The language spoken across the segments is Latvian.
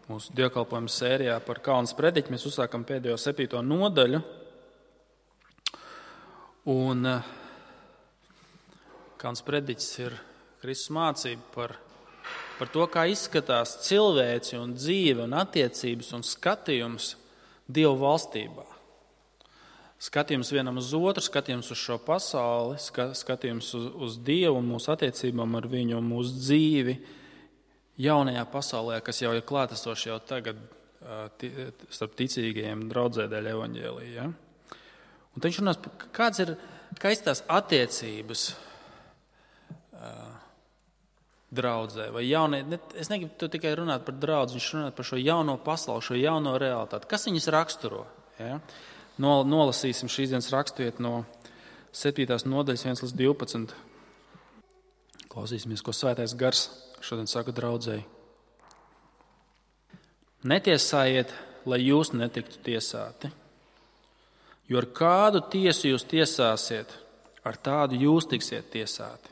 mūsu dievkalpojuma sērijā par Kalnas prediķi. Mēs uzsākam pēdējo 7. nodaļu. Un Kalnas prediķis ir Kristus mācība par to, kā izskatās cilvēci un dzīve un attiecības un skatījums Dievu valstībā. Skatījums vienam uz otru, skatījums uz šo pasauli, skatījums uz Dievu un mūsu attiecībām ar viņu un mūsu dzīvi jaunajā pasaulē, kas jau ir klātesoši jau tagad starp ticīgajiem draudzē dēļ evaņģēlija. Un viņš runās, kā izskatās attiecības draudzē vai jaunie. Es negribu tikai runāt par draudzi, viņš runāt par šo jauno pasauli, šo jauno realitāti. Kas viņas raksturo? Ja? Nolasīsim šīs dienas raksturvietu no 7. nodaļas 1 līdz 12. Klausīsimies, ko Svētais Gars šodien saka draudzēji. Netiesājiet, lai jūs netiktu tiesāti, jo ar kādu tiesu jūs tiesāsiet, ar tādu jūs tiksiet tiesāti.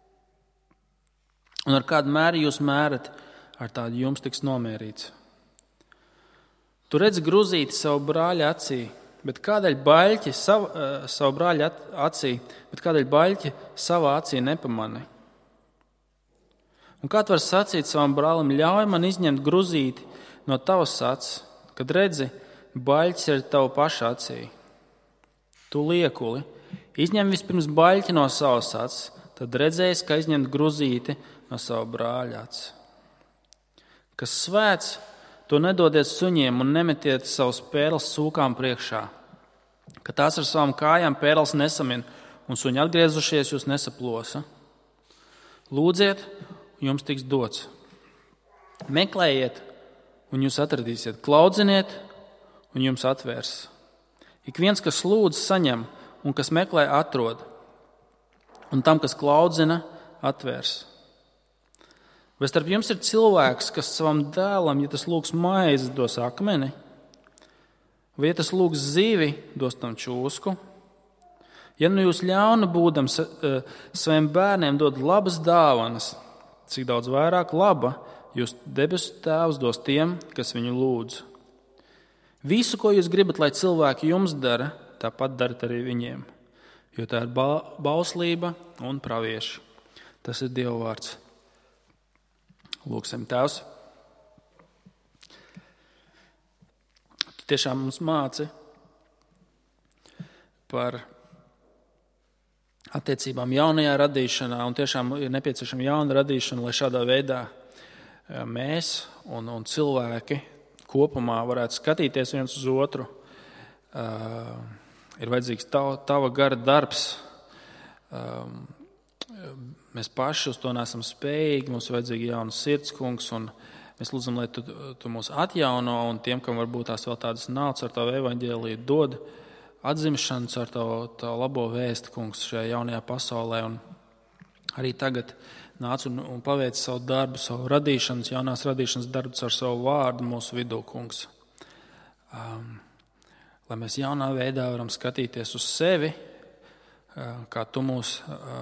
Un ar kādu mēru jūs mērat, ar tādu jums tiks nomērīts. Tu redzi gruzīti savu brāļa acī, bet kādēļ baļķi savu brāļa acī, bet kādēļ baļķi savā acī nepamani? Un kā tu vari sacīt savam brālim, ļauj man izņemt gruzīti no tavas acis, kad redzi, baļķis ir tavu pašu acī? Tu liekuli, izņem vispirms baļķi no savas acis, tad redzēsi, ka izņemt gruzīti no savu brāļa acis. Kas svēts, to nedodiet suņiem un nemetiet savus pērles sūkām priekšā, ka tās ar savām kājām pērles nesamin un suņi atgriezušies jūs nesaplosa. Lūdziet, un jums tiks dots. Meklējiet, un jūs atradīsiet. Klaudziniet, un jums atvērs. Ik viens, kas lūdz, saņem, un kas meklē, atrod. Un tam, kas klaudzina, atvērs. Vai starp jums ir cilvēks, kas savam dēlam, ja tas lūgs maizi, dos akmeni? Vai ja tas lūgs zivi, dos tam čūsku? Ja nu jūs ļauni būdams saviem bērniem dod labas dāvanas, cik daudz vairāk laba jūs debesu Tēvs dos tiem, kas viņu lūdz. Visu, ko jūs gribat, lai cilvēki jums dara, tāpat darat arī viņiem, jo tā ir bauslība un pravieši. Tas ir Dieva vārds. Lūksim, Tēvs. Tu tiešām mums māci par attiecībām jaunajā radīšanā, un tiešām ir nepieciešama jauna radīšana, lai šādā veidā mēs un cilvēki kopumā varētu skatīties viens uz otru. Ir vajadzīgs tava gara darbs. Mēs paši uz to neesam spējīgi, mums ir vajadzīga jauna sirds, kungs, un mēs lūdzam, lai tu mūs atjauno, un tiem, kam varbūt tās vēl tādas nāc ar tavu evaņģēliju, dod atzimšanas ar tavu labo vēstu, kungs, šajā jaunajā pasaulē. Un arī tagad nāc un paveic savu darbu, savu radīšanas, jaunās radīšanas darbus ar savu vārdu mūsu vidū, kungs. Lai mēs jaunā veidā varam skatīties uz sevi, kā tu mūs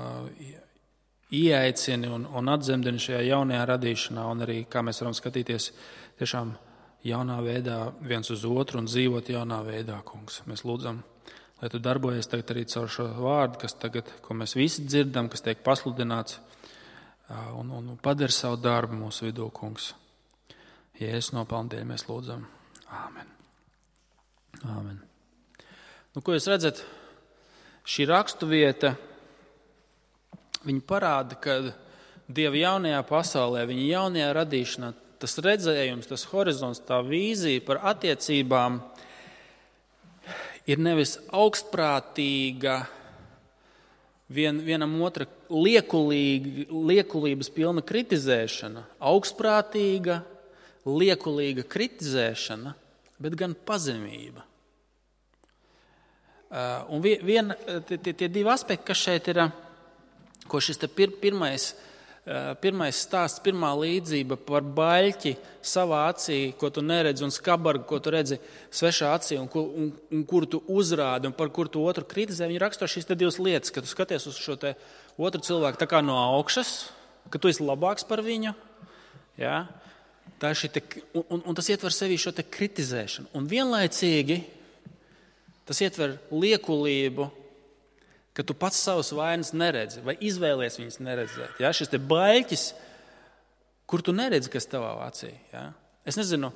ieaicini un atzemdini šajā jaunajā radīšanā, un arī kā mēs varam skatīties tiešām jaunā veidā viens uz otru un dzīvot jaunā veidā, kungs. Mēs lūdzam, lai tu darbojies tagad arī caur šo vārdu, kas tagad, ko mēs visi dzirdam, kas tiek pasludināts, un padari savu darbu mūsu vidū, kungs. Jēzus nopelna dēļ mēs lūdzam. Āmen. Āmen. Nu, ko jūs redzat? Šī raksturvieta, viņa parāda, ka Dieva jaunajā pasaulē, viņa jaunajā radīšanā, tas redzējums, tas horizons, tā vīzija par attiecībām ir nevis augstprātīga, vienam otra liekulības pilna kritizēšana, augstprātīga, liekulīga kritizēšana, bet gan pazemība. Un tie divi aspekti, kas šeit ir, ko šis te pirmais stāsts, pirmā līdzība par baļķi savā acī, ko tu neredzi, un skabargu, ko tu redzi svešā acī, un kuru tu uzrādi, un par kuru tu otru kritizē. Viņi raksto šīs te divas lietas, ka tu skaties uz šo te otru cilvēku tā kā no augšas, ka tu esi labāks par viņu. Ja? tā ir un tas ietver sevī šo te kritizēšanu. Un vienlaicīgi tas ietver liekulību, ka tu pats savas vainas neredzi vai izvēlies viņas neredzēt. Ja? Šis te baļķis, kur tu neredzi, kas tavā acī. Ja? Es nezinu,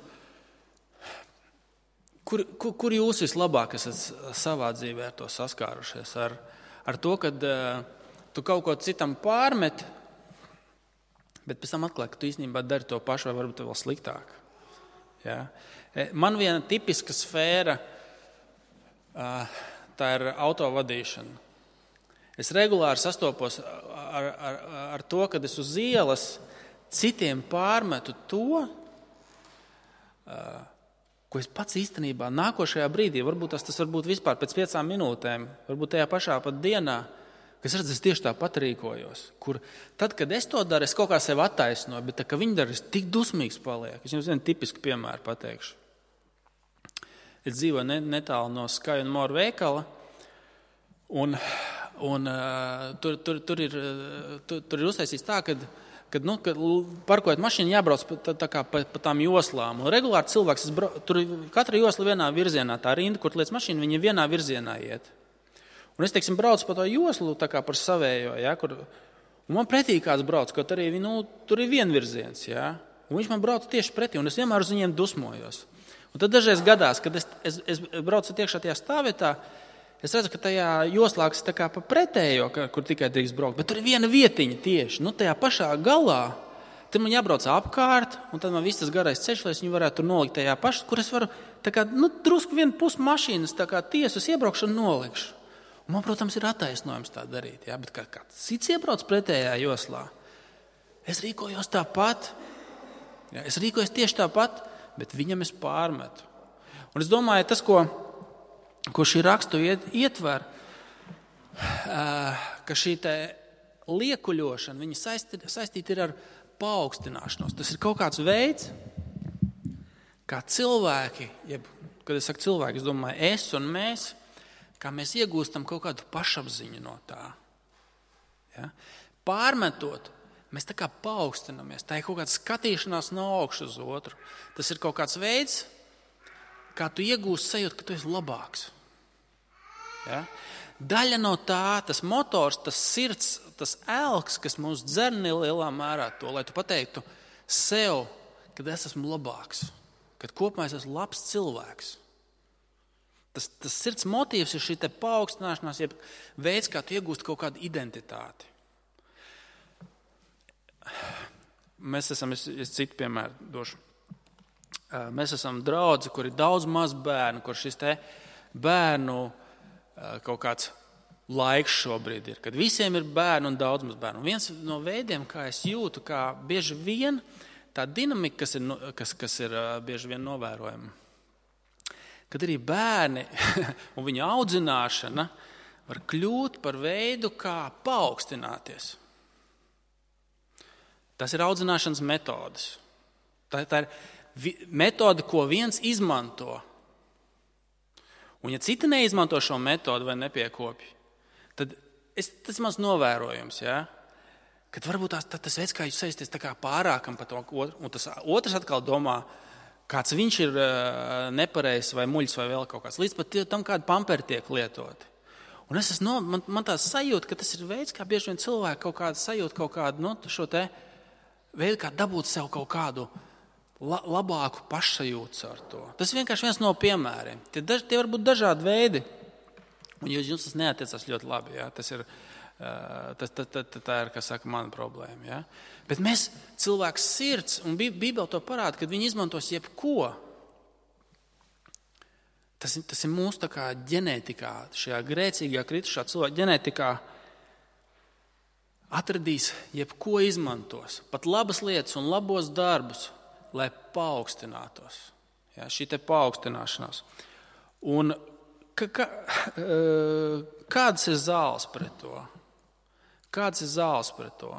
kur jūs vislabāk esat savā dzīvē ar to saskārušies? Ar to, kad tu kaut ko citam pārmet, bet pēc tam atklāj, ka tu īstenībā dari to pašu vai varbūt vēl sliktāk. Ja? Man viena tipiska sfēra, tā ir autovadīšana. Es regulāri sastopos ar to, kad es uz ielas citiem pārmetu to, ko es pats īstenībā nākošajā brīdī, varbūt tas var būt vispār pēc 5 minūtēm, varbūt tajā pašā pat dienā, kas redz, es tieši tāpat rīkojos. Kur tad, kad es to daru, es kaut kā sev attaisnoju, bet tā, ka viņi dara, es tik dusmīgs paliek. Es jums vienu tipisku piemēru pateikšu. Es dzīvoju netālu no Sky un More veikala, un tur ir uztaisīts tā, kad parkojot mašīnu jābrauc pa tām joslām. Un regulāri cilvēks, tur katra josla vienā virzienā, tā rinda, kur liec mašīnu, viņa vienā virzienā iet. Un es, braucu pa to joslu tā kā par savējo, ja, un man pretī kāds brauc, kaut arī tur ir vienvirziens, ja, un viņš man brauc tieši pretī, un es vienmēr uz viņiem dusmojos. Un tad dažreiz gadās, kad es braucu tiekšā tajā stāvvietā, es redzu, ka tajā joslā tā kā pa pretējo, kur tikai drīkst braukt, bet tur ir viena vietiņa tieši, tajā pašā galā. Tad man jābrauc apkārt, un tad man viss tas garais ceļš, lai es viņu varētu tur nolikt tajā pašā, kur es varu tā kā, drusku vienu pusi mašīnas tā kā tiesu, es iebraukšu un nolikšu. Un man, protams, ir attaisnojums tā darīt, ja? Bet kāds cits iebrauc pretējā joslā, es rīkojos tāpat, ja? Es rīkojos tieši tāpat, bet viņam es pārmetu. Un es domāju, tas, ko šī rakstu ietver, ka šī te liekuļošana, viņa saistīta ir ar paaugstināšanos. Tas ir kaut kāds veids, kā cilvēki, kad es saku cilvēki, es domāju es un mēs, kā mēs iegūstam kaut kādu pašapziņu no tā. Ja? Pārmetot, mēs tā kā paaugstinamies. Tā ir kaut kāda skatīšanās no augšas uz otru. Tas ir kaut kāds veids, kā tu iegūsti sajūtu, ka tu esi labāks. Ja? Daļa no tā, tas motors, tas sirds, tas elks, kas mūs dzer lielā mērā to, lai tu pateiktu sev, kad es esmu labāks, kad kopumā es esmu labs cilvēks. Tas sirds motīvs ir šī te paaugstināšanās, jeb veids, kā tu iegūsti kaut kādu identitāti. Mēs esam, es citu piemēru došu. Mēs esam draudzi, kur ir daudz maz bērnu, kur šis te bērnu kaut kāds laiks šobrīd ir, kad visiem ir bērni un daudz maz bērnu. Un viens no veidiem, kā es jūtu, kā bieži vien tā dinamika, kas ir bieži vien novērojama, kad arī bērni un viņa audzināšana var kļūt par veidu, kā paaugstināties. Tas ir audzināšanas metodas. Tā ir metode, ko viens izmanto. Un ja citi neizmanto šo metodu vai nepiekopja, tad tas ir mans novērojums, ja? Kad varbūt tas veids, kā jūs saisties tā kā pārākam par to otru, un tas otrs atkal domā, kāds viņš ir nepareizs vai muļs vai vēl kaut kāds. Līdz pat tam kādi pamperi tiek lietoti. Un man tā sajūta, ka tas ir veids, kā bieži vien cilvēki kaut kādu sajūta, kaut kādu šo te veidu, kā dabūt sev kaut kādu labāku pašsajūtu ar to. Tas ir vienkārši viens no piemēriem. Tie var būt dažādi veidi, un jums tas neatiecās ļoti labi. Ja? Tas ir, tā ir, kā saka, mana problēma. Ja? Bet mēs, cilvēks sirds, un Bībele to parāda, kad viņi izmantos jebko, tas ir mūsu tā kā ģenētikā, šajā grēcīgajā kritušā cilvēka ģenētikā, atradīs jebko izmantos, pat labas lietas un labos darbus, lai paaugstinātos. Ja? Šī te paaugstināšanās. Un kāds ir zāles pret to? Kāds ir zāles pret to?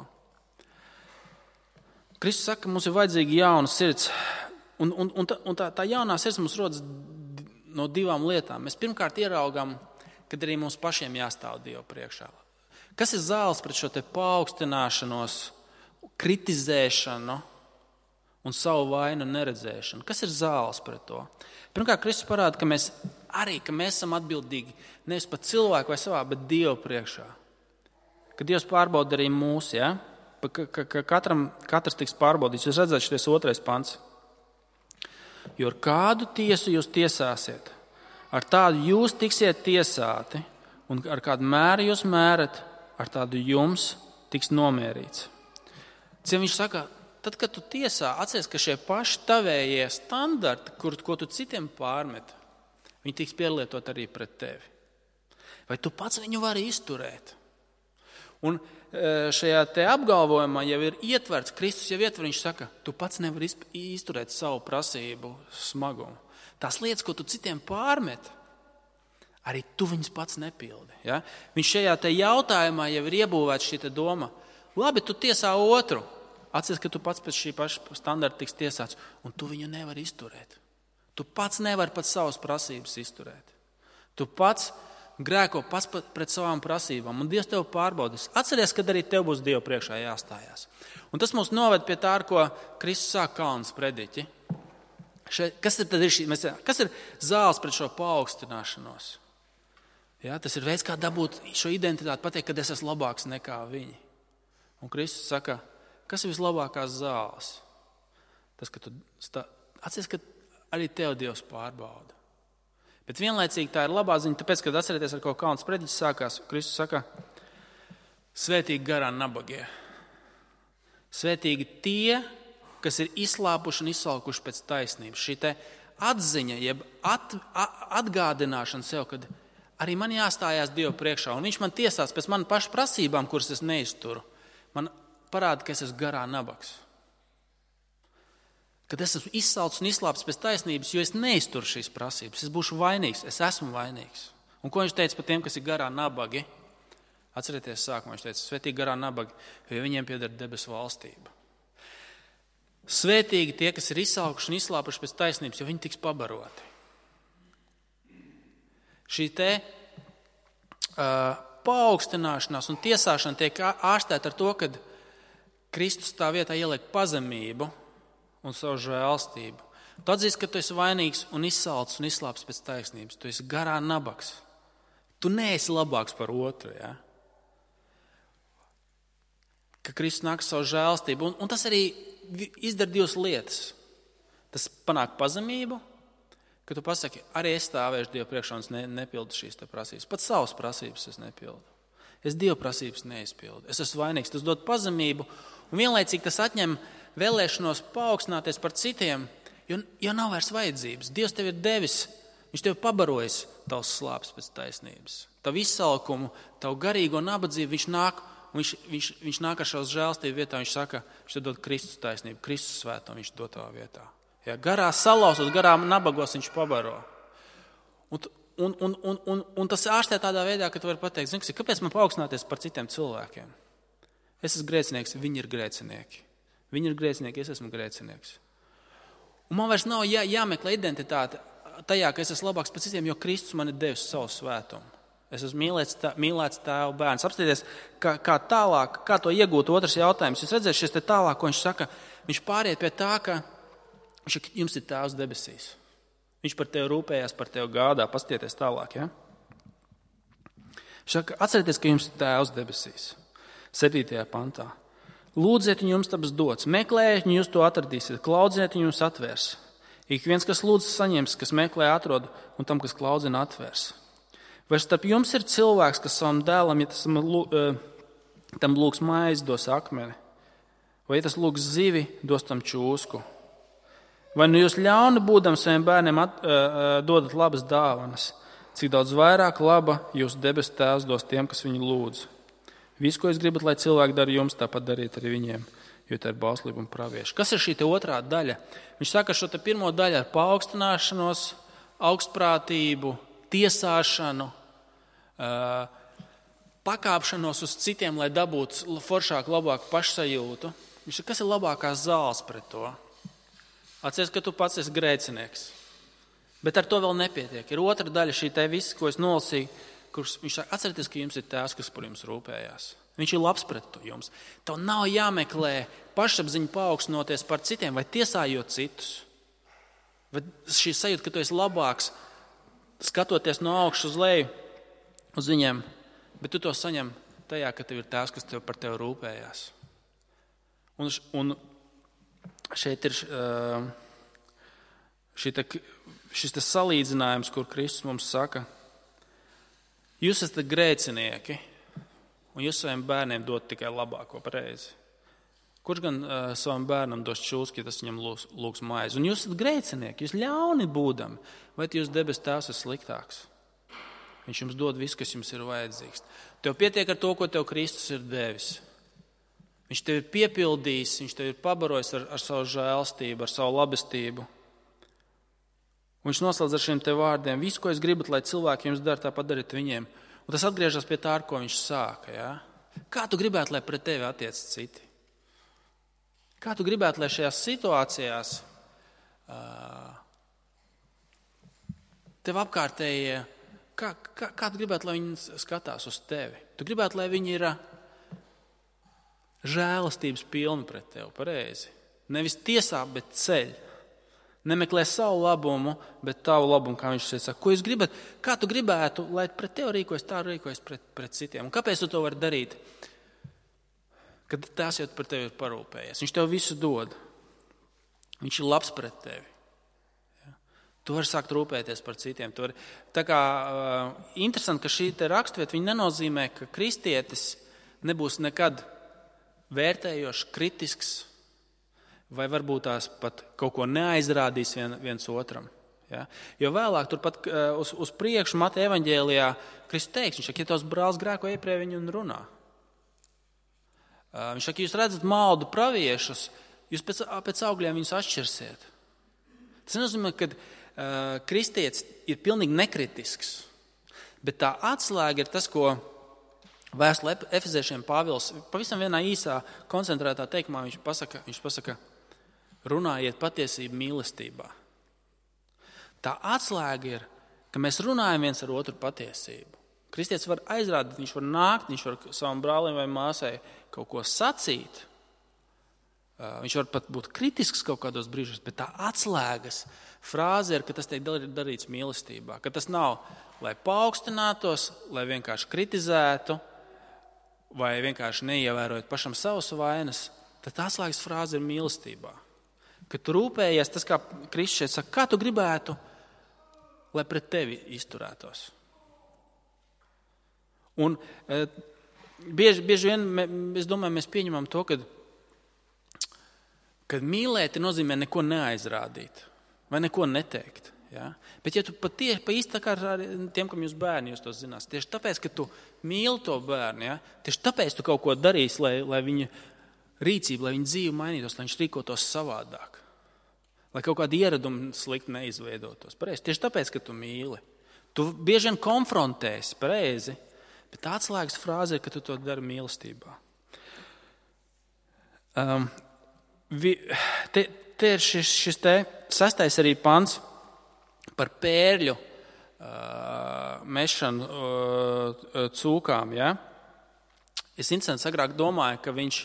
Kristus saka, mums ir vajadzīga jauna sirds. Un tā jaunā sirds mums rodas no divām lietām. Mēs pirmkārt ieraugam, kad arī mums pašiem jāstāv Dievu priekšā. Kas ir zāles pret šo te paaugstināšanos, kritizēšanu un savu vainu neredzēšanu. Kas ir zāles pret to? Pirmkārt, Kristus parāda, ka mēs esam atbildīgi nevis pat cilvēku vai savā, bet Dievu priekšā. Ka Dievs pārbauda arī mūs, ja? Ka katrs tiks pārbaudīts. Jūs redzat, šis 2. pants. Jo ar kādu tiesu jūs tiesāsiet, ar tādu jūs tiksiet tiesāti, un ar kādu mēru jūs mērat, ar tādu jums tiks nomērīts. Viņš saka, tad, kad tu tiesā, atceries, ka šie paši tavējie standarti, ko tu citiem pārmet, viņi tiks pielietot arī pret tevi. Vai tu pats viņu vari izturēt? Un šajā te apgalvojumā jau ir ietverts, Kristus jau ietver, viņš saka, tu pats nevari izturēt savu prasību smagumu. Tās lietas, ko tu citiem pārmet, arī tu viņas pats nepildi. Ja? Viņš šajā te jautājumā jau ir iebūvēts šī te doma. Labi, tu tiesā otru. Atceries, ka tu pats pēc šī paša standarta tiks tiesāts, un tu viņu nevari izturēt. Tu pats nevari pat savas prasības izturēt. Tu pats grēko pats pret savām prasībām, un Dievs tev pārbaudīs. Atceries, kad arī tev būs Dieva priekšā jāstājās. Un tas mūs noved pie tā, ar ko Kristus sāk kalnas prediķi. Kas ir zāles pret šo paaugstināšanos? Ja, tas ir veids, kā dabūt šo identitāti, pateikt, ka es esmu labāks nekā viņi. Un Kristus saka, kas ir vislabākās zāles? Tas, ka tu atceries, ka arī tev Dievs pārbauda. Bet vienlaicīgi tā ir labā ziņa, tāpēc, kad atcerieties, ar ko kalns prediķis sākās, Kristus saka, svētīgi garā nabagie. Svētīgi tie, kas ir izslāpuši un izsalkuši pēc taisnības. Šī te atziņa, jeb atgādināšana sev, kad arī man jāstājās Dievu priekšā, un viņš man tiesās pēc man pašu prasībām, kuras es neizturu. Man parāda, ka es esmu garā nabaks. Kad es esmu izsalcis un izslāpis pēc taisnības, jo es neizturu šīs prasības. Es būšu vainīgs, es esmu vainīgs. Un ko viņš teica par tiem, kas ir garā nabagi? Atcerieties sākumā, viņš teica, svētīgi garā nabagi, jo viņiem pieder debesu valstība. Svētīgi tie, kas ir izsalkuši un izslāpuši pēc taisnības, jo viņi tiks pabaroti. Šī te paaugstināšanās un tiesāšana tiek ārstēta ar to, kad Kristus tā vietā ieliek pazemību un savu žēlstību. Tu atzīsti, ka tu esi vainīgs un izsalcis un izslāpis pēc taisnības. Tu esi garā nabaks. Tu neesi labāks par otru. Ja? Ka Kristus nāk savu žēlstību. Un tas arī izdara divas lietas. Tas panāk pazemību, ka tu pasaki, arī es stāvēšu Dievu priekšā un es nepildu šīs te prasības. Pat savas prasības es nepildu. Es Dievu prasības neizpildu. Es esmu vainīgs. Tas dod pazemību un vienlaicīgi tas atņem vēlēšanos paaugstināties par citiem, jo nav vairs vajadzības. Dievs tev ir devis, viņš tev pabarojis tavs slāpes pēc taisnības. Tavu izsalkumu, tavu garīgo nabadzību, viņš nāk ar šos žēlstību vietā, viņš saka, viņš tev dod Kristus taisnību, Kristus svēto viņš dod tavā vietā. Ja, garā salausos, garā nabagos viņš pabaro. Un tas ārstē tādā veidā, ka tu vari pateikt, zini, kāpēc man paaugstināties par citiem cilvēkiem? Es esmu grēcinieks, viņi ir grēcinieki. Viņi ir grēcinieki, es esmu grēcinieks. Un man vairs nav jāmeklē identitāte tajā, ka es esmu labāks par citiem, jo Kristus man ir devis savu svētumu. Es esmu mīlēts tēva bērns. Apstieties, kā tālāk, kā to iegūt otrs jautājums. Jūs redzat, šis te tālāk, ko viņš saka, viņš pāriet pie tā, ka jums ir tēvs debesīs. Viņš par tevi rūpējās, par tevi gādā. Pastieties tālāk, ja? Viņš saka, atcerieties, ka jums ir tēvs debesīs. 7. pantā. Lūdziet, un jums taps dots. Meklējiet, un jūs to atradīsiet. Klaudziet, un jums atvērs. Ik viens, kas lūdz, saņems, kas meklē, atrod, un tam, kas klaudzina, atvērs. Vai starp jums ir cilvēks, kas savam dēlam, ja tam lūgs maizi, dos akmeni? Vai ja tas lūgs zivi, dos tam čūsku? Vai nu jūs ļauni būdam saviem bērniem dodat labas dāvanas? Cik daudz vairāk laba jūsu debesu tēvs dos tiem, kas viņu lūdz? Visu, ko jūs gribat, lai cilvēki dara jums, tāpat dariet arī viņiem, jo tā ir bauslība un pravieši. Kas ir šī te otrā daļa? Viņš saka šo te pirmo daļu ar paaugstināšanos, augstprātību, tiesāšanu, pakāpšanos uz citiem, lai dabūtu foršāku, labāku pašsajūtu. Viņš saka, kas ir labākās zāles pret to? Atceries, ka tu pats esi grēcinieks. Bet ar to vēl nepietiek. Ir otra daļa šī te viss, ko es nolasīju, kurš viņš saka, atcerieties, ka jums ir tēvs, kas par jums rūpējās. Viņš ir labs pret jums. Tev nav jāmeklē pašapziņu paaugstinoties par citiem vai tiesājot citus. Vai šī sajūta, ka tu esi labāks, skatoties no augšas uz leju uz viņiem, bet tu to saņem tajā, ka tev ir tēvs, kas par tevi rūpējās. Un šeit ir šis salīdzinājums, kur Kristus mums saka, jūs esat grēcinieki, un jūs saviem bērniem dod tikai labāko pareizi. Kurš gan savam bērnam dos čūsku, ja tas viņam lūgs maizi? Un jūs esat grēcinieki, jūs ļauni būdami, vai jūs debes tēvs ir sliktāks? Viņš jums dod visu, kas jums ir vajadzīgs. Tev pietiek ar to, ko tev Kristus ir devis. Viņš tev ir piepildījis, viņš tev ir pabarojis ar savu žēlstību, ar savu labestību. Un viņš noslēdz ar šiem te vārdiem, visu, ko es gribat, lai cilvēki jums dara, tāpat dariet viņiem. Un tas atgriežas pie tā, ar ko viņš sāka. Ja? Kā tu gribētu, lai pret tevi attiec citi? Kā tu gribētu, lai šajās situācijās tev apkārtējie, kā tu gribētu, lai viņi skatās uz tevi? Tu gribētu, lai viņi ir žēlastības pilni pret tevi, pareizi. Nevis tiesā, bet ceļ. Nemeklē savu labumu, bet tavu labumu, kā viņš šeit saka. Ko jūs gribat? Kā tu gribētu, lai pret tevi rīkojas, tā rīkojas pret citiem? Un kāpēc tu to vari darīt? Kad tās jau par tevi ir parūpējies. Viņš tev visu dod. Viņš ir labs pret tevi. Ja? Tu vari sākt rūpēties par citiem. Tā kā interesanti, ka šī te rakstvieta viņa nenozīmē, ka kristietis nebūs nekad vērtējošs, kritisks, vai varbūt tās pat kaut ko neaizrādīs viens otram. Ja? Jo vēlāk, turpat uz priekšu Mateja evaņģēlijā, Kristus teiks, viņš saka, ja tavs brālis grēko, ej pie viņu un runā. Viņš saka, jūs redzat maldu praviešus, jūs pēc augļiem viņus atšķirsiet. Tas nenozīmē, ka kristietis ir pilnīgi nekritisks, bet tā atslēga ir tas, ko vēstulē Efeziešiem Pāvils pavisam vienā īsā koncentrētā teikumā viņš pasaka, runājiet patiesību mīlestībā. Tā atslēga ir, ka mēs runājam viens ar otru patiesību. Kristietis var aizrādīt, viņš var nākt, viņš var savam brālim vai māsai kaut ko sacīt. Viņš var pat būt kritisks kaut kādos brīžos, bet tā atslēgas frāze ir, ka tas tiek darīts mīlestībā. Ka tas nav, lai paaugstinātos, lai vienkārši kritizētu, vai vienkārši neievērojot pašam savas vainas, tad tā atslēgas frāze ir mīlestībā. Kad tu rūpējies, tas kā Kristus šeit saka, kā tu gribētu, lai pret tevi izturētos. Un bieži vien, es domāju, mēs pieņemam to, kad mīlēt nozīmē neko neaizrādīt vai neko neteikt. Ja? Bet ja tu pa īsti tā kā ar tiem, kam jūs bērni, jūs to zinās, tieši tāpēc, ka tu mīli to bērnu, ja? Tieši tāpēc tu kaut ko darīsi, lai viņa rīcība, lai viņa dzīve mainītos, lai viņš rīkotos savādāk. Lai kaut kādi ieradumi slikti neizveidotos. Pareizi. Tieši tāpēc, ka tu mīli. Tu bieži vien konfrontēsi, pareizi, bet tā atslēgas frāze ir, ka tu to dari mīlestībā. Te ir šis 6. arī pants par pērļu mešanu cūkām. Ja? Es interesanti agrāk domāju, ka viņš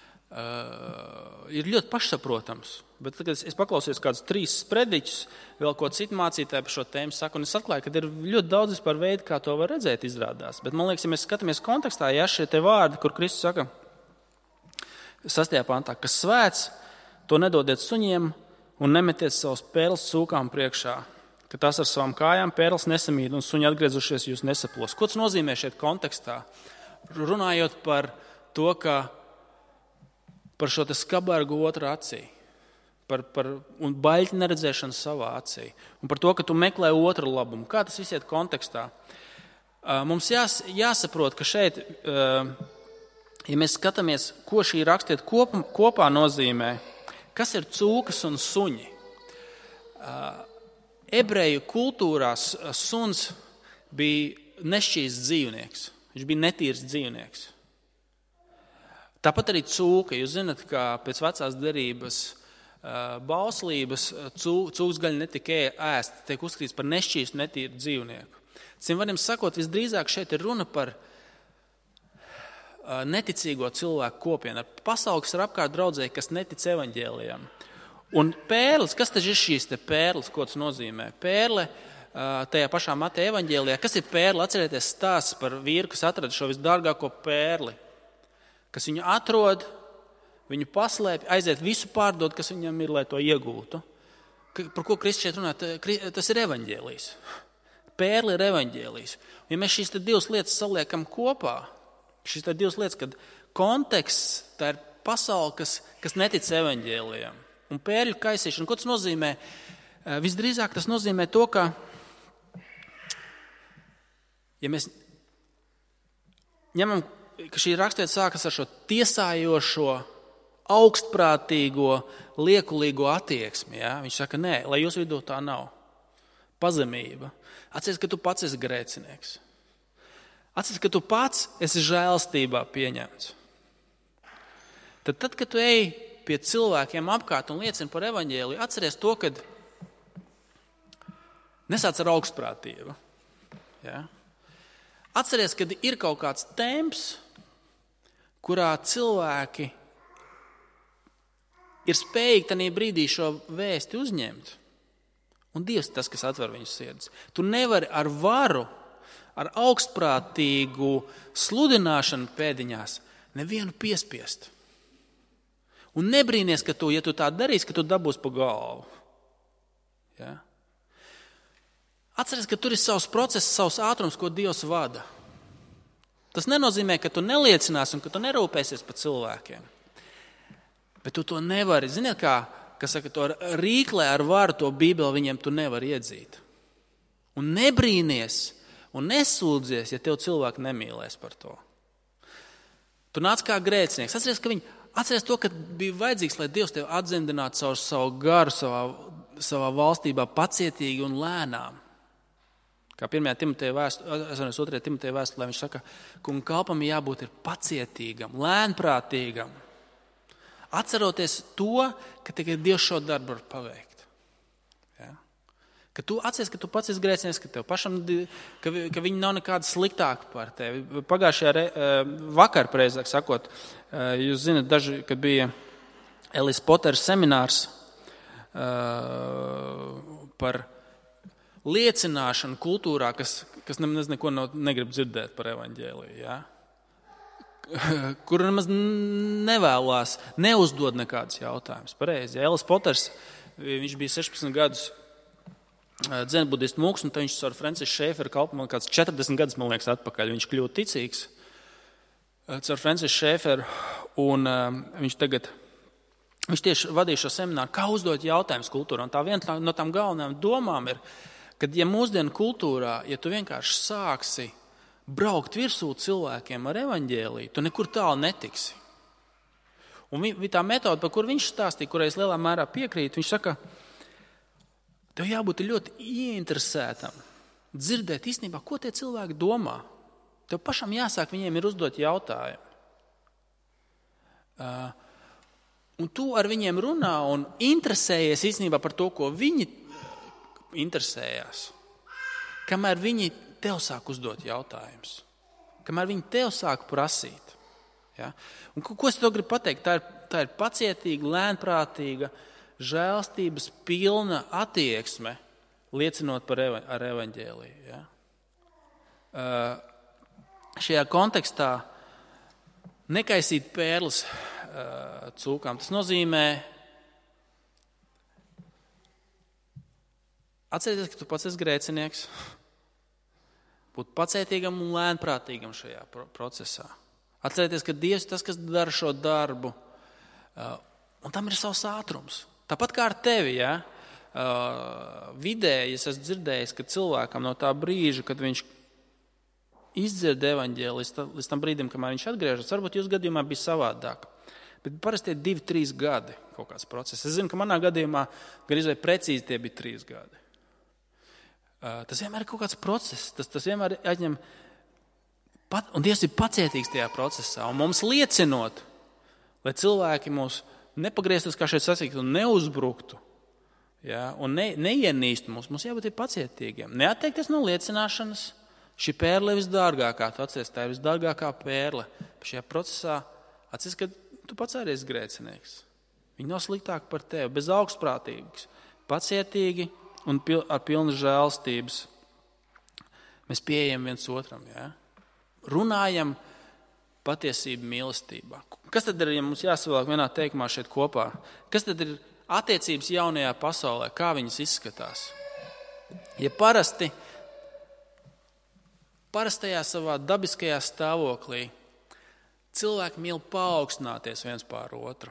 ir ļoti pašsaprotams. Bet tagad es paklausījos kādus 3 sprediķus, vēl ko citu mācītāju par šo tēmu saku, un es atklāju, ka ir ļoti daudz vispār veidu, kā to var redzēt izrādās. Bet man liekas, ja mēs skatāmies kontekstā, ja šie te vārdi, kur Kristus saka 6. pantā, kas svēts, to nedodiet suņiem un nemetiet savus pērles cūkām priekšā, ka tās ar savām kājām pērles nesamīd un suņi atgriezušies jūs nesaplos. Ko tas nozīmē šeit kontekstā? Runājot par to, ka par šo te skabargu otru acī. Un baļķi neredzēšanu savā acī. Un par to, ka tu meklē otru labumu. Kā tas viss iet kontekstā? Mums jāsaprot, ka šeit, ja mēs skatāmies, ko šī rakstiet kopā nozīmē, kas ir cūkas un suņi. Ebreju kultūrās suns bija nešķīsts dzīvnieks. Viņš bija netīrs dzīvnieks. Tāpat arī cūka. Jūs zināt, ka pēc vecās derības bauslības cūkas gaļa netika ēsta, tiek uzskatīts par nešķīstu netīru dzīvnieku. Cim varam sakot, visdrīzāk šeit ir runa par neticīgo cilvēku kopienu, ar pasauli, kas ir apkārt draudzēji, kas netic evaņģēlijam. Un pērles, kas tad ir šīs te pērles, ko tas nozīmē? Pērle tajā pašā Mateja evaņģēlijā, kas ir pērle? Atcerieties stāsts par vīru, kas atrada šo visdārgāko pērli, kas viņu atrod, viņu paslēpj, aiziet visu pārdot, kas viņam ir, lai to iegūtu. Par ko Kristus šeit runā? Tas ir evaņģēlijs. Pērle ir evaņģēlijs. Ja mēs šīs te divas lietas saliekam kopā, šīs te divas lietas, kad konteksts, tā ir pasaule, kas netic evaņģēlijam. Un pērļu kaisīšana, ko tas nozīmē? Visdrīzāk tas nozīmē to, ka, ja mēs ņemam, ka šī rakstvieta sākas ar šo tiesājošo, augstprātīgo, liekulīgo attieksmi. Ja? Viņš saka, nē, lai jūsu vidū tā nav. Pazemība. Atceries, ka tu pats esi grēcinieks. Atceries, ka tu pats esi žēlstībā pieņemts. Tad, kad tu ej pie cilvēkiem apkārt un liecina par evaņģēliju, atceries to, kad nesāc ar augstprātību. Ja? Atceries, kad ir kaut kāds temps, kurā cilvēki ir spējīgi tajā brīdī šo vēsti uzņemt. Un Dievs tas, kas atver viņu sirdis. Tu nevari ar varu, ar augstprātīgu sludināšanu pēdiņās nevienu piespiest. Un nebrīnies, ka tu, ja tu tā darīsi, ka tu dabūsi pa galvu. Ja? Atceries, ka tur ir savs process, savs ātrums, ko Dievs vada. Tas nenozīmē, ka tu neliecināsi un ka tu nerūpēsies par cilvēkiem. Bet tu to nevari. Ziniet, kā saka, to rīklē ar varu to Bībeli viņiem tu nevari iedzīt. Un nebrīnies un nesūdzies, ja tev cilvēki nemīlēs par to. Tu nāc kā grēcinieks. Atceries to, ka bija vajadzīgs, lai Dievs tevi atdzemdinātu caur savu garu, savā valstībā pacietīgi un lēnām. Kā 2. Timoteja vēstulē viņš saka, kunga kalpam jābūt ir pacietīgam, lēnprātīgam. Atceroties to, ka tikai Dievs šo darbu var paveikt. Ja? Ka tu atceries, ka tu pats esi grēcinieks, ka tev pašam, ka viņi nav nekāda sliktāka par tevi. Pagājušajā vakar, precīzāk sakot, jūs zināt, kad bija Ellis Poters seminārs par liecināšanu kultūrā, kas nemaz neko negrib dzirdēt par evaņģēliju. Ja? Kur nemaz nevēlās, neuzdod nekādus jautājumus. Pareizi. Ellis Poters, viņš bija 16 gadus dzenbudistu mūks, un tad viņš ar Francis Schaefferu kalpojumu kāds 40 gadus, man liekas, atpakaļ. Viņš kļūst ticīgs ar Francis Schaefferu, un viņš tieši vadīja šo semināru, kā uzdot jautājumus kultūrā. Un tā viena no tām galvenajām domām ir, kad ja mūsdienu kultūrā, ja tu vienkārši sāksi braukt virsū cilvēkiem ar evaņģēliju, tu nekur tālu netiksi. Un tā metode, par kur viņš stāstīja, kurai es lielā mērā piekrītu, viņš saka, tev jābūt ļoti ieinteresētam, dzirdēt īstenībā, ko tie cilvēki domā. Tev pašam jāsāk viņiem ir uzdot jautājumu. Un tu ar viņiem runā un interesējies īstenībā par to, ko viņi interesējās. Kamēr viņi tev sāk uzdot jautājumus. Kamēr viņi tev sāk prasīt. Ja? Un ko es tev gribu pateikt? Tā ir pacietīga, lēnprātīga, žēlstības pilna attieksme, liecinot ar evaņģēliju. Ja? Šajā kontekstā nekaisīt pērles cūkām. Tas nozīmē atcerieties, ka tu pats esi grēcinieks, būt pacietīgam un lēnprātīgam šajā procesā. Atcerieties, ka Dievs tas, kas dara šo darbu, un tam ir savs ātrums. Tāpat kā ar tevi, ja? Vidēji es esmu dzirdējis, ka cilvēkam no tā brīža, kad viņš izdzird evaņģēliju, līdz tam brīdim, kamēr viņš atgriežas, varbūt jūs gadījumā bija savādāk. Bet parasti ir 2-3 gadi kaut kāds process. Es zinu, ka manā gadījumā gan precīzi tie bija 3 gadi. Tas vienmēr ir kaut kāds process, tas vienmēr atņem, un Dievs ir pacietīgs tajā procesā, un mums liecinot, lai cilvēki mūs nepagrieztos, kā šeit sasīkt, un neuzbruktu, ja, un neienīstu mums jābūt pacietīgiem. Neatteikties no liecināšanas, šī pērle ir visdārgākā, tu atceries, tā ir visdārgākā pērle, šajā procesā atceries, ka tu pats arī esi grēcinieks. Viņi nav sliktāki par tevi, bez augstprātīgas, pacietīgi un ar pilnu žēlstības. Mēs pieejam viens otram, ja? Runājam patiesību mīlestībā. Kas tad ir, ja mums jāsavēlāk vienā teikumā šeit kopā? Kas tad ir attiecības jaunajā pasaulē? Kā viņas izskatās? Ja parastajā savā dabiskajā stāvoklī cilvēki mīl paaugstināties viens pār otru.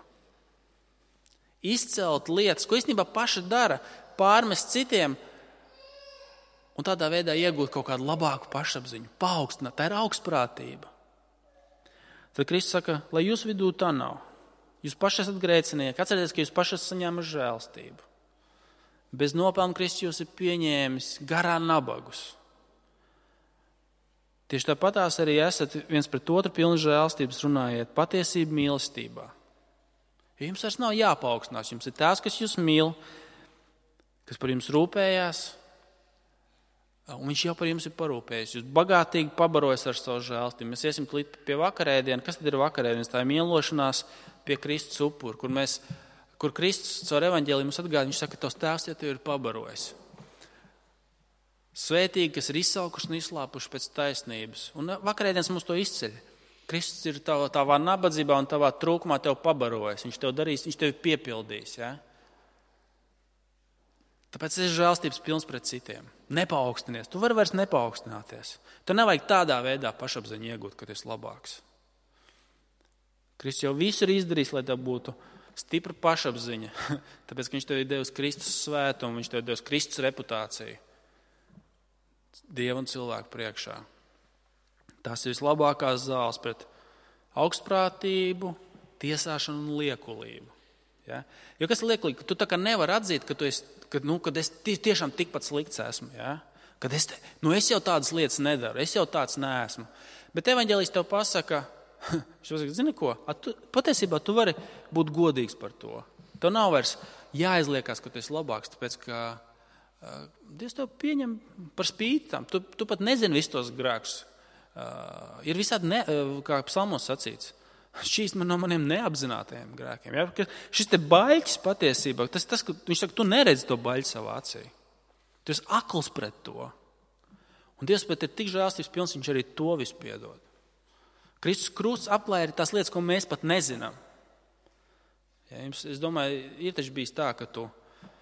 Izcelt lietas, ko īstenībā paši dara, pārmest citiem un tādā veidā iegūt kaut kādu labāku pašapziņu, paaugstināt. Tā ir augstprātība. Tad Kristus saka, lai jūs vidū tā nav. Jūs paši esat grēcinieki. Atcerieties, ka jūs paši esat saņēmuši žēlstību. Bez nopelna Kristus jūs ir pieņēmis garā nabagus. Tieši tāpatās arī esat viens pret otru pilni žēlstības, runājiet patiesību mīlestībā. Jo jums vairs nav jāpaaugstinās. Jums ir tās, kas jūs mīl, kas par jums rūpējās, un viņš jau par jums ir parūpējis. Jūs bagātīgi pabarojas ar savu žēlstību. Mēs iesim pie vakarēdiena. Kas tad ir vakarēdienas? Tā ir mīlošanās pie Kristus upura, kur Kristus caur evaņģēliju mums atgādina, viņš saka, tavs tēvs jau tevi ir pabarojis. Svētīgi, kas ir izsalkuši un izslāpuši pēc taisnības. Un vakarēdienas mums to izceļ. Kristus ir tavā nabadzībā un tavā trūkumā tev pabarojis. Viņš tev darīs, viņš tevi piepildīs. Ja? Tāpēc esi žēlstības pilns pret citiem. Nepaaugstinās. Tu vari vairs nepaaugstinās. Tu nevajag tādā veidā pašapziņu iegūt, ka tu esi labāks. Kristus jau visu ir izdarījis, lai tev būtu stipra pašapziņa. Tāpēc, ka viņš tev ir devis Kristus svētumu, viņš tev ir devis Kristus reputāciju. Dieva un cilvēku priekšā. Tās ir vislabākās zāles pret augstprātību, tiesāšanu un liekulību. Ja? Jo kas ir liekulīgi? Tu tā kā nevar atzīt, ka es tiešām tikpat slikts esmu. Ja? Kad es jau tādas lietas nedaru, es jau tāds neesmu. Bet evaņģēlijs tev pasaka, zini ko? Patiesībā tu vari būt godīgs par to. Tev nav vairs jāizliekās, ka tu esi labāks, tāpēc ka Dievs tev pieņem par spīti tam. Tu pat nezini visus tos grēkus. Ir visādi, kā psalmos sacīts, šķīst man no maniem neapzinātajiem grēkiem. Ja? Šis te baļķis patiesībā, tas, ka viņš saka, tu neredzi to baļķi savā acī. Tu esi akls pret to. Un Dievs pēc ir tik žēlstības pilns, viņš arī to visu piedod. Kristus krusts apklāja ir tās lietas, ko mēs pat nezinām. Ja, es domāju, ir taču bijis tā, ka tu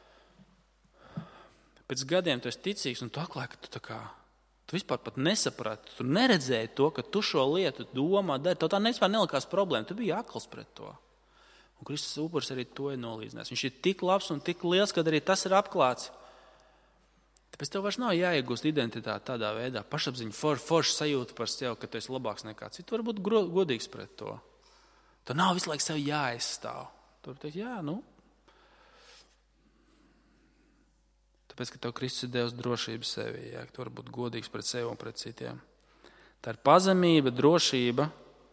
pēc gadiem tu esi ticīgs un tu atklāji, ka tu vispār pat nesaprati, tu neredzēji to, ka tu šo lietu domā, dari. Tev tā vispār nelikās problēma, tu biji akls pret to. Un Kristus upuris arī to ir nolīdzinājis. Viņš ir tik labs un tik liels, kad arī tas ir apklāts. Tāpēc tev vairs nav jāiegūst identitāti tādā veidā, pašapziņa, forša sajūta par sevi, ka tu esi labāks nekā cits. Tu vari būt godīgs pret to. Tu nav visu laiku sev jāaizstāv. Tu vari teikt, tāpēc, ka tev Kristus ir devis drošību sevī, ja? Tu vari būt godīgs pret sevi un pret citiem. Tā ir pazemība, drošība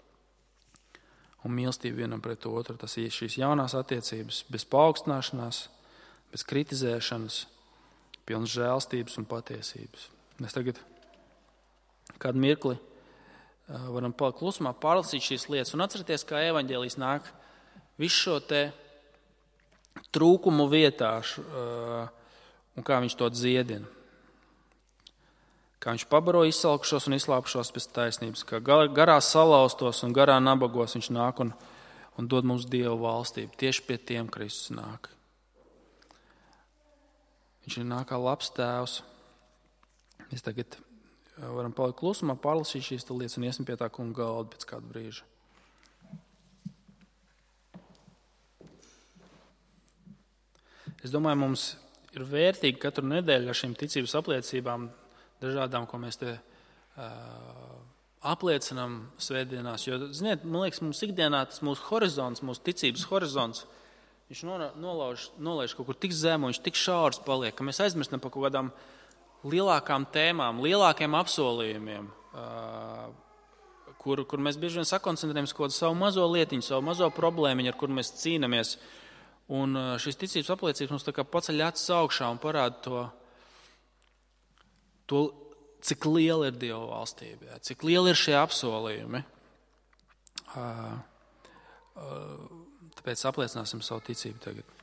un mīlestība vienam pret otru. Tas ir šīs jaunās attiecības, bez paaugstināšanās, bez kritizēšanas, pilnas žēlstības un patiesības. Mēs tagad kādu mirkli varam palikt klusumā, pārlasīt šīs lietas un atcerieties, kā evaņģēlijs nāk visu šo te trūkumu vietā, un kā viņš to dziedina. Kā viņš pabaro izsalkušos un izslāpušos pēc taisnības, kā garā salauztos un garā nabagos viņš nāk un dod mums Dieva valstību. Tieši pie tiem Kristus nāk. Viņš ir nāk kā labs tēvs. Mēs tagad varam palikt klusumā, pārlasīt šīs lietas un iesim pie tā kunga galda pēc kāda brīža. Es domāju, mums ir vērtīgi katru nedēļu ar šīm ticības apliecībām, dažādām, ko mēs te apliecinām svētdienās. Jo, ziniet, man liekas, mums ikdienā tas mūsu horizonts, mūsu ticības horizonts, viņš nolaiž kaut kur tik zemu, viņš tik šaurs paliek, ka mēs aizmirstam par kaut kādām lielākām tēmām, lielākiem apsolījumiem, kur mēs bieži vien sakoncentrējamies kaut kādu savu mazo lietiņu, savu mazo problēmiņu, ar kur mēs cīnamies. Un šīs ticības apliecības mums tā kā paceļ acis augšā un parāda to, cik liela ir Dieva valstība, cik liela ir šie apsolījumi. Tāpēc apliecināsim savu ticību tagad.